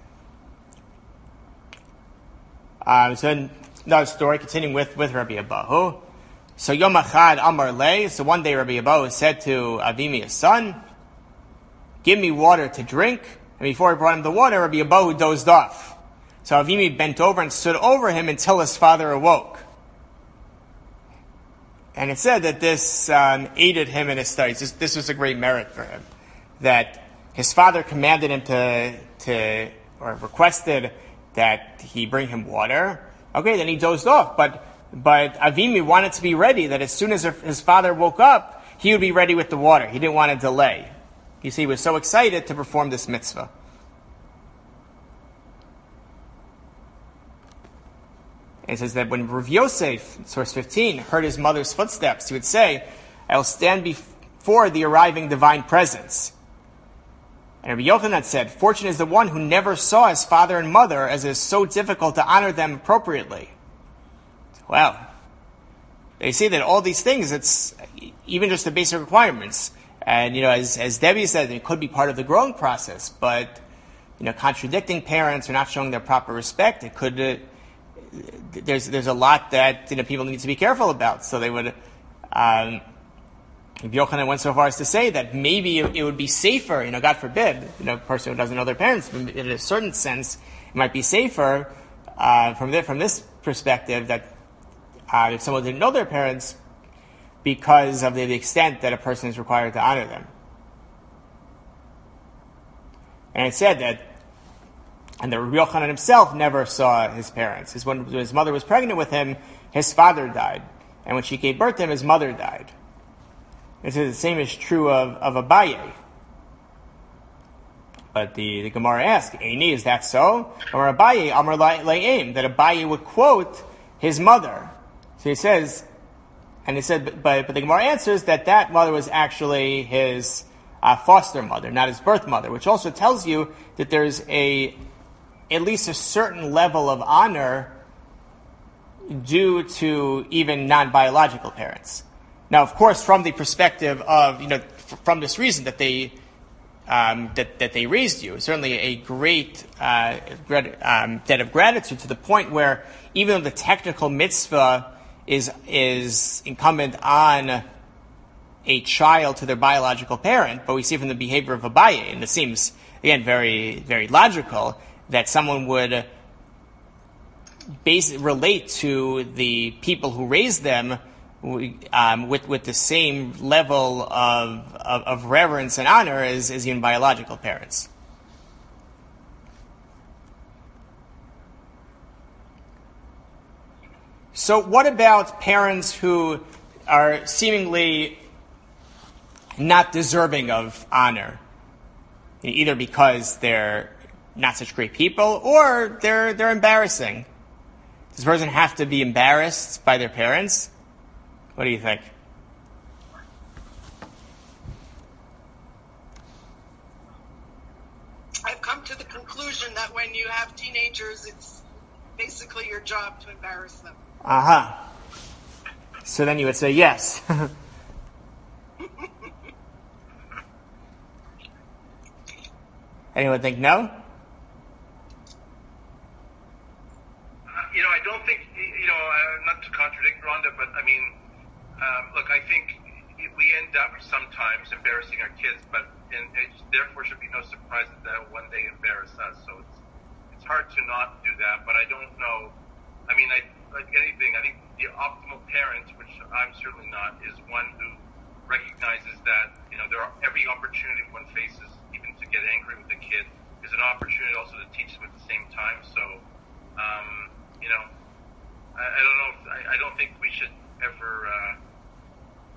[SPEAKER 1] Um, so another story, continuing with, with Rabbi Abahu. So Yom Achad Amar Lei, so one day Rabbi Abahu said to Avimi, his son, give me water to drink. And before he brought him the water, Rabbi Abahu dozed off. So Avimi bent over and stood over him until his father awoke. And it said that this um, aided him in his studies. This, this was a great merit for him. That his father commanded him to, to, or requested that he bring him water. Okay, then he dozed off. But, but Avimi wanted to be ready, that as soon as his father woke up, he would be ready with the water. He didn't want to delay. You see, he was so excited to perform this mitzvah. It says that when Rav Yosef, source fifteen, heard his mother's footsteps, he would say, I will stand before the arriving divine presence. And Rabbi Yochanan said, fortunate is the one who never saw his father and mother, as it is so difficult to honor them appropriately. Well, they say that all these things, it's even just the basic requirements. And, you know, as, as Debbie said, it could be part of the growing process, but, you know, contradicting parents or not showing their proper respect, it could... Uh, There's there's a lot that, you know, people need to be careful about. So they would, um, Yochanan went so far as to say that maybe it, it would be safer, you know, God forbid, you know, a person who doesn't know their parents, in a certain sense, it might be safer uh, from the, from this perspective that uh, if someone didn't know their parents, because of the, the extent that a person is required to honor them. And it said that. And that Rabbi Yochanan himself never saw his parents. His, when his mother was pregnant with him, his father died. And when she gave birth to him, his mother died. This is the same is true of, of Abaye. But the, the Gemara asks, Eini, is that so? Or Abaye, Amar La'im, that Abaye would quote his mother. So he says, and he said, but, but the Gemara answers that that mother was actually his uh, foster mother, not his birth mother, which also tells you that there's a at least a certain level of honor due to even non-biological parents. Now, of course, from the perspective of, you know, f- from this reason that they um, that that they raised you, certainly a great uh, grat- um, debt of gratitude, to the point where even though the technical mitzvah is is incumbent on a child to their biological parent, but we see from the behavior of Abaye, and it seems again very very logical, that someone would base, relate to the people who raised them um, with with the same level of, of, of reverence and honor as, as even biological parents. So what about parents who are seemingly not deserving of honor, either because they're not such great people, or they're they're embarrassing? Does a person have to be embarrassed by their parents? What do you think?
[SPEAKER 4] I've come to the conclusion that when you have teenagers, it's basically your job to embarrass them.
[SPEAKER 1] Uh-huh. So then you would say yes. Anyone think no?
[SPEAKER 2] You know, I don't think, you know, uh, not to contradict Rhonda, but I mean, um, look, I think we end up sometimes embarrassing our kids, but and it therefore should be no surprise that they'll one day embarrass us. So it's it's hard to not do that, but I don't know. I mean, I, like anything, I think the optimal parent, which I'm certainly not, is one who recognizes that, you know, there are every opportunity one faces, even to get angry with the kid, is an opportunity also to teach them at the same time. So, um, you know, I, I don't know. If, I, I don't think we should ever uh,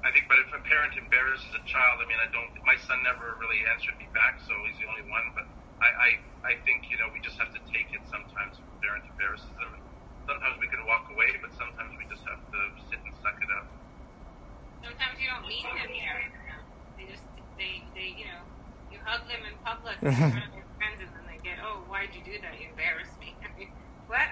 [SPEAKER 2] I think, but if a parent embarrasses a child, I mean, I don't. My son never really answered me back, so he's the only one. But I, I, I think you know we just have to take it sometimes. If a parent embarrasses them, sometimes we can walk away, but sometimes we just have to sit and suck it up.
[SPEAKER 5] Sometimes you don't mean to embarrass them. They just, they, they, you know, you hug them in public in front of your friends, and then they get, oh, why'd you do that? You embarrassed me. I mean, what?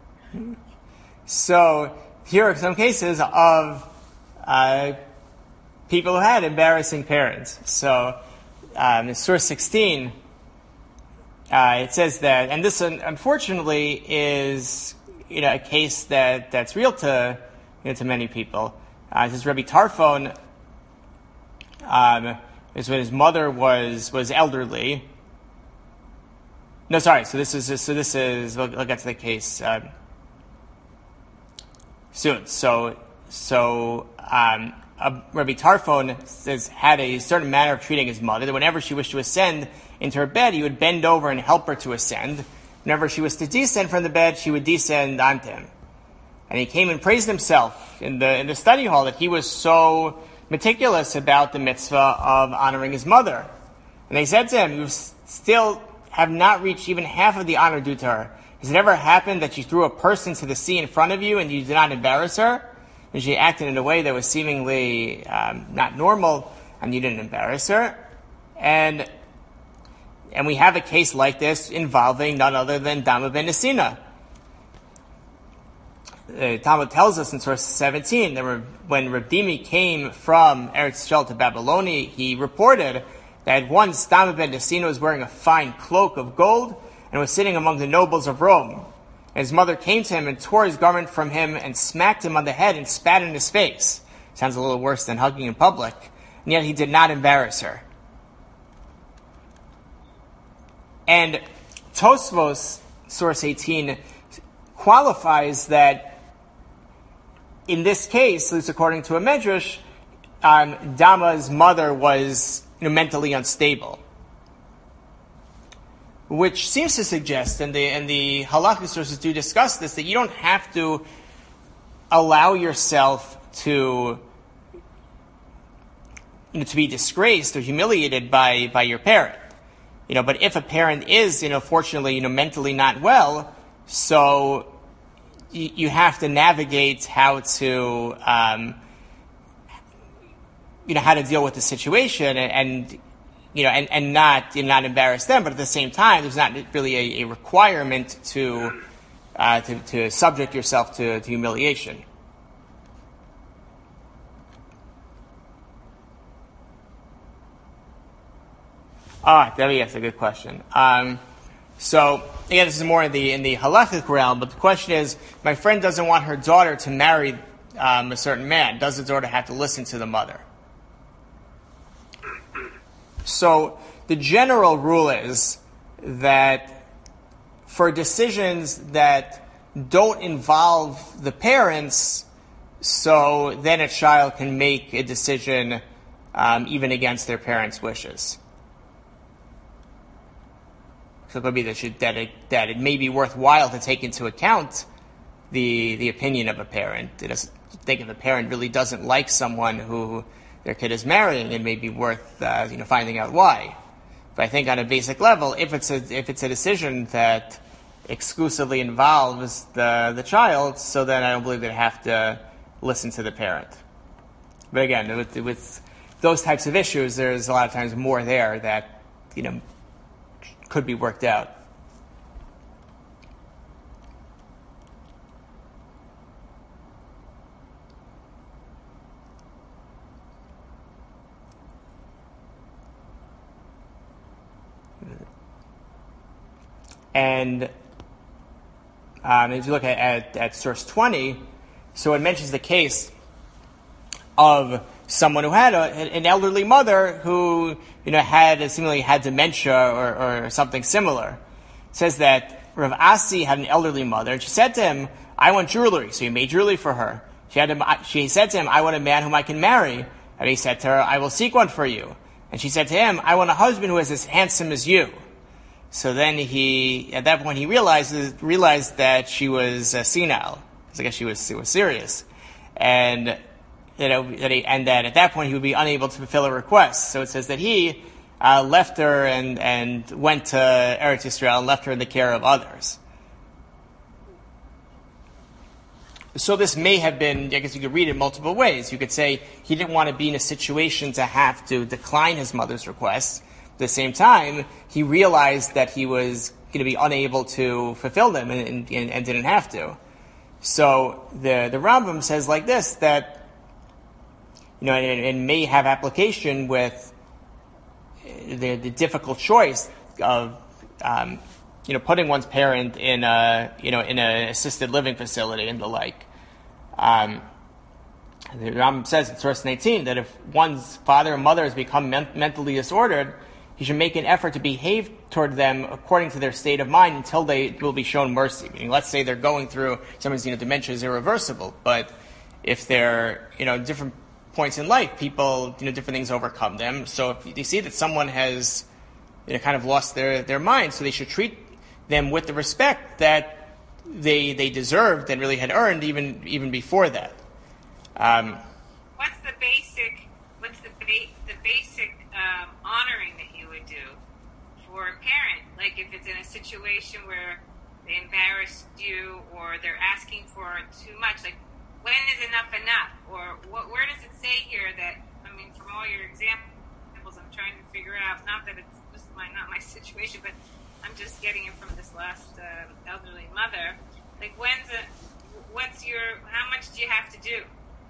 [SPEAKER 1] So here are some cases of uh, people who had embarrassing parents. So um, in Surah sixteen, uh, it says that, and this unfortunately is you know a case that, that's real to you know, to many people. Uh, this is Rabbi Tarfon. Um, is when his mother was was elderly. No, sorry. So this is so this is we'll, we'll get to the case um, soon. So so um, uh, Rabbi Tarfon says had a certain manner of treating his mother that whenever she wished to ascend into her bed, he would bend over and help her to ascend. Whenever she was to descend from the bed, she would descend onto him. And he came and praised himself in the in the study hall that he was so meticulous about the mitzvah of honoring his mother. And they said to him, you still have not reached even half of the honor due to her. Has it ever happened that you threw a person into the sea in front of you and you did not embarrass her? And she acted in a way that was seemingly um, not normal and you didn't embarrass her? And and we have a case like this involving none other than Dama ben Nesina. Uh, Talmud tells us in source seventeen that when Reb Dimi came from Eretz Yisrael to Babylonia, he reported that once Dama ben Nesina was wearing a fine cloak of gold and was sitting among the nobles of Rome. And his mother came to him and tore his garment from him and smacked him on the head and spat in his face. Sounds a little worse than hugging in public. And yet he did not embarrass her. And Tosfos, source eighteen, qualifies that in this case, at least according to a medrash, um, Dama's mother was you know, mentally unstable, which seems to suggest, and the and the halakhic sources do discuss this, that you don't have to allow yourself to you know, to be disgraced or humiliated by by your parent. You know, but if a parent is, you know, fortunately, you know, mentally not well, so you have to navigate how to, um, you know, how to deal with the situation and, and you know, and, and not, you know, not embarrass them. But at the same time, there's not really a, a requirement to, uh, to, to subject yourself to, to humiliation. Ah, that, yes, a good question. Um, So, again, this is more in the in the halakhic realm, but the question is, my friend doesn't want her daughter to marry um, a certain man. Does the daughter have to listen to the mother? So, the general rule is that for decisions that don't involve the parents, so then a child can make a decision um, even against their parents' wishes. So it could be that, you, that, it, that it may be worthwhile to take into account the the opinion of a parent. It doesn't think if a parent really doesn't like someone who their kid is marrying, it may be worth uh, you know finding out why. But I think on a basic level, if it's a if it's a decision that exclusively involves the the child, so then I don't believe they have to listen to the parent. But again, with, with those types of issues, there's a lot of times more there that you know. could be worked out. And um, if you look at, at, at source twenty, so it mentions the case of someone who had a, an elderly mother who, you know, had seemingly had dementia or, or something similar. It says that Rav Asi had an elderly mother, and she said to him, "I want jewelry." So he made jewelry for her. She had to, she said to him, "I want a man whom I can marry." And he said to her, "I will seek one for you." And she said to him, "I want a husband who is as handsome as you." So then he, at that point, he realizes realized that she was uh, senile. I guess she was, was serious, and you know, that he, and that at that point he would be unable to fulfill her request. So it says that he uh, left her and, and went to Eretz Yisrael and left her in the care of others. So this may have been, I guess you could read it multiple ways. You could say he didn't want to be in a situation to have to decline his mother's request. At the same time, he realized that he was going to be unable to fulfill them and, and, and didn't have to. So the, the Rambam says like this, that, you know, it, it may have application with the, the difficult choice of, um, you know, putting one's parent in a, you know, in an assisted living facility and the like. Um, the Rambam says in Source nineteen that if one's father or mother has become men- mentally disordered, he should make an effort to behave toward them according to their state of mind until they will be shown mercy. Meaning, let's say they're going through, sometimes, you know, dementia is irreversible, but if they're, you know, different points in life, people, you know, different things overcome them. So if they see that someone has, you know, kind of lost their, their mind, so they should treat them with the respect that they they deserved and really had earned even even before that. Um,
[SPEAKER 5] what's the basic? What's the ba- the basic um, honoring that you would do for a parent? Like if it's in a situation where they embarrassed you or they're asking for too much, like when is enough enough? Or what? Where does it say here that? I mean, from all your examples, I'm trying to figure out. Not that it's just my not my situation, but I'm just getting it from this last uh, elderly mother. Like, when's it? What's your? How much do you have to do?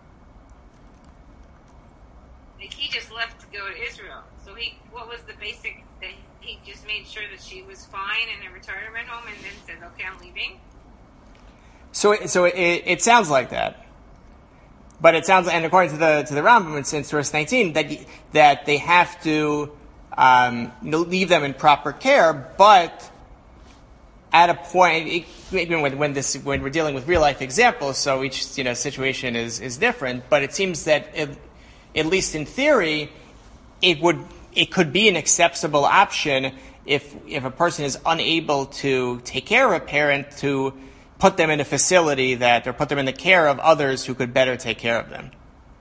[SPEAKER 5] Like, he just left to go to Israel. So he, what was the basic? That he just made sure that she was fine in a retirement home, and then said, "Okay, I'm leaving."
[SPEAKER 1] So, so it, it sounds like that. But it sounds, and according to the to the Rambam, it's in Source nineteen that that they have to. Um, you know, leave them in proper care, but at a point, it, maybe when, when this when we're dealing with real life examples, so each, you know, situation is, is different. But it seems that it, at least in theory, it would it could be an acceptable option if if a person is unable to take care of a parent, to put them in a facility that, or put them in the care of others who could better take care of them.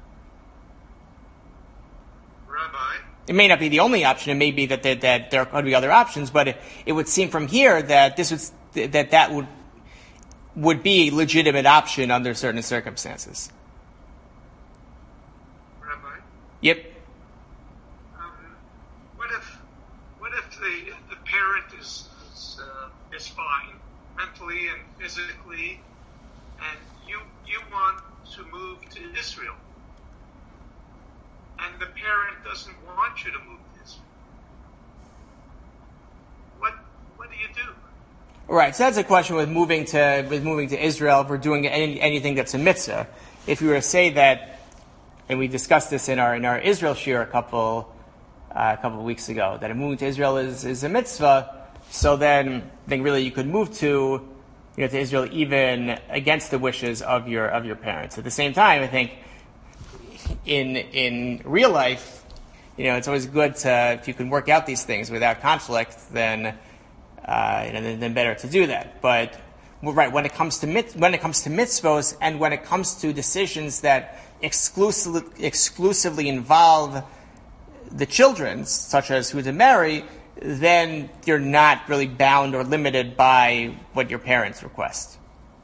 [SPEAKER 1] It may not be the only option. It may be that there, that there could be other options, but it, it would seem from here that this was that that would would be a legitimate option under certain circumstances.
[SPEAKER 3] Rabbi?
[SPEAKER 1] Yep.
[SPEAKER 3] Um, what if what if the the parent is is, uh, is fine mentally and physically, and you you want to move to Israel? And the parent doesn't want you to move to Israel. What what do you do?
[SPEAKER 1] Right. So that's a question with moving to with moving to Israel. If we're doing any, anything that's a mitzvah, if we were to say that, and we discussed this in our in our Israel shir a couple uh, a couple of weeks ago, that moving to Israel is, is a mitzvah. So then, I think really you could move to you know to Israel even against the wishes of your of your parents. At the same time, I think. In in real life, you know, it's always good to, if you can work out these things without conflict, then uh, you know, then, then better to do that. But well, right when it comes to mit, when it comes to mitzvos, and when it comes to decisions that exclusively exclusively involve the children, such as who to marry, then you're not really bound or limited by what your parents request.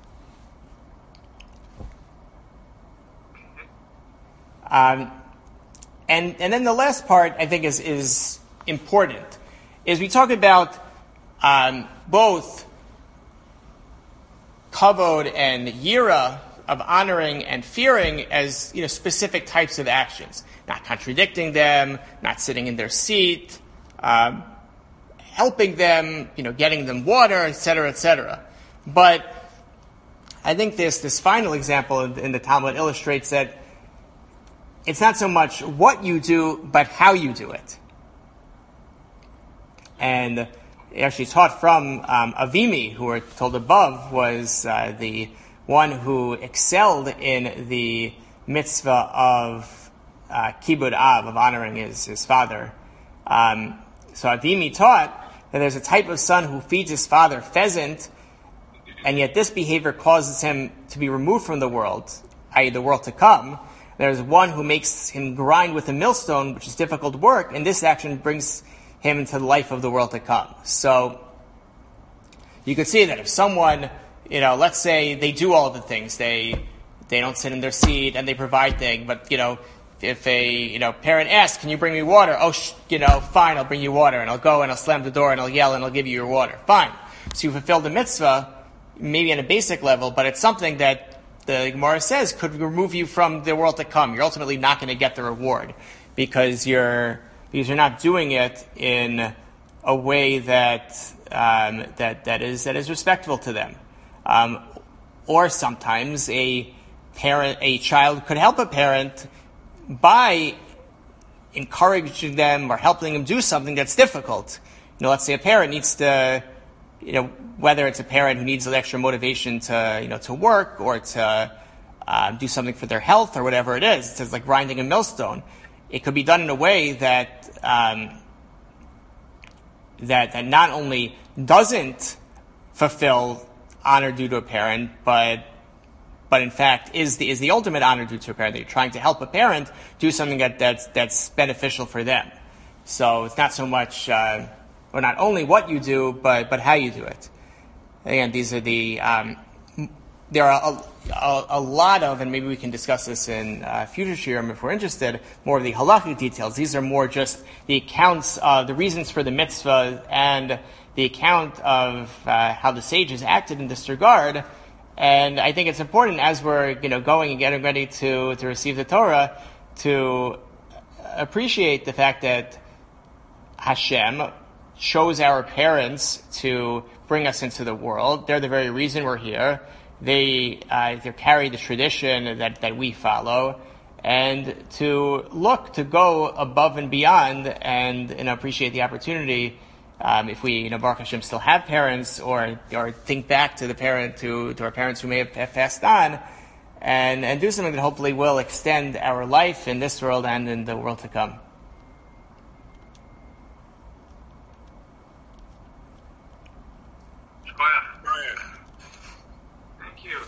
[SPEAKER 1] Um, and and then the last part I think is is important, is we talk about um, both kavod and yira, of honoring and fearing, as you know specific types of actions, not contradicting them, not sitting in their seat, um, helping them, you know, getting them water, et cetera, et cetera. But I think this this final example in, in the Talmud illustrates that. It's not so much what you do, but how you do it. And actually taught from um, Avimi, who we're told above, was uh, the one who excelled in the mitzvah of uh, kibud av, of honoring his, his father. Um, so Avimi taught that there's a type of son who feeds his father pheasant, and yet this behavior causes him to be removed from the world, that is the world to come, There's one who makes him grind with a millstone, which is difficult work, and this action brings him into the life of the world to come. So you could see that if someone, you know, let's say they do all of the things, they they don't sit in their seat and they provide things, but, you know, if a, you know, parent asks, can you bring me water? Oh, sh- you know, fine, I'll bring you water, and I'll go and I'll slam the door and I'll yell and I'll give you your water. Fine. So you fulfilled the mitzvah, maybe on a basic level, but it's something that the Gemara says could remove you from the world to come. You're ultimately not going to get the reward because you're because you're not doing it in a way that um, that that is that is respectful to them. Um, or sometimes a parent, a child could help a parent by encouraging them or helping them do something that's difficult. You know, let's say a parent needs to, you know, whether it's a parent who needs an extra motivation to, you know, to work or to uh, do something for their health or whatever it is. It's like grinding a millstone. It could be done in a way that um, that that not only doesn't fulfill honor due to a parent, but but in fact is the is the ultimate honor due to a parent. That you're trying to help a parent do something that, that's that's beneficial for them. So it's not so much, uh, or not only what you do, but but how you do it. Again, these are the um, there are a, a, a lot of, and maybe we can discuss this in uh, future shiurim if we're interested, more of the halachic details. These are more just the accounts of the reasons for the mitzvah and the account of uh, how the sages acted in this regard. And I think it's important as we're, you know, going and getting ready to, to receive the Torah to appreciate the fact that Hashem chose our parents to bring us into the world. They're the very reason we're here. They uh, they carry the tradition that, that we follow, and to look to go above and beyond and, and appreciate the opportunity. Um, if we, you know, Baruch Hashem, still have parents, or or think back to the parent to to our parents who may have, have passed on, and and do something that hopefully will extend our life in this world and in the world to come.
[SPEAKER 3] Thank you.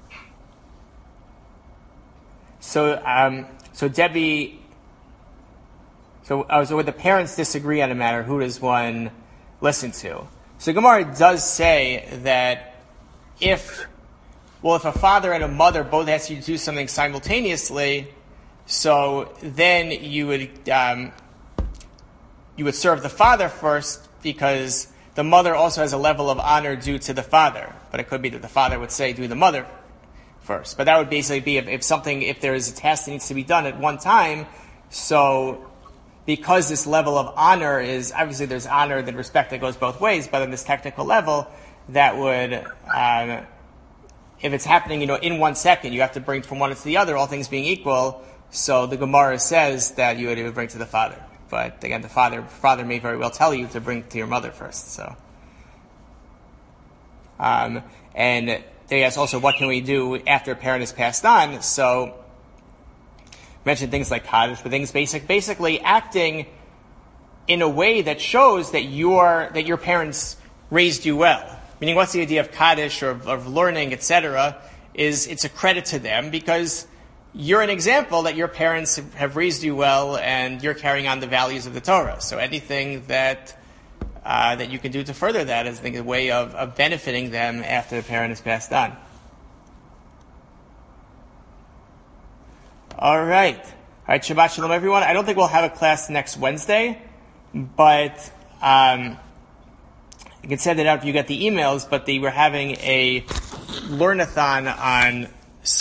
[SPEAKER 1] So, um, so Debbie, so uh, so when the parents disagree on a matter, who does one listen to? So Gemara does say that if, well, if a father and a mother both ask you to do something simultaneously, so then you would um, you would serve the father first, because the mother also has a level of honor due to the father. But it could be that the father would say, do the mother first. But that would basically be if, if something, if there is a task that needs to be done at one time, so because this level of honor is, obviously there's honor and respect that goes both ways, but on this technical level, that would, um, if it's happening, you know, in one second, you have to bring from one to the other, all things being equal. So the Gemara says that you would, you would bring to the father. But again, the father, father may very well tell you to bring to your mother first. So, um, and they ask also, what can we do after a parent has passed on? So, mention things like Kaddish, but things basic, basically acting in a way that shows that your that your parents raised you well. Meaning, what's the idea of Kaddish or of, of learning, et cetera? Is it's a credit to them because you're an example that your parents have raised you well, and you're carrying on the values of the Torah. So anything that uh, that you can do to further that is, I think, a way of, of benefiting them after the parent has passed on. All right. All right, Shabbat Shalom, everyone. I don't think we'll have a class next Wednesday, but um, I can send it out if you get the emails, but they were having a learn-a-thon on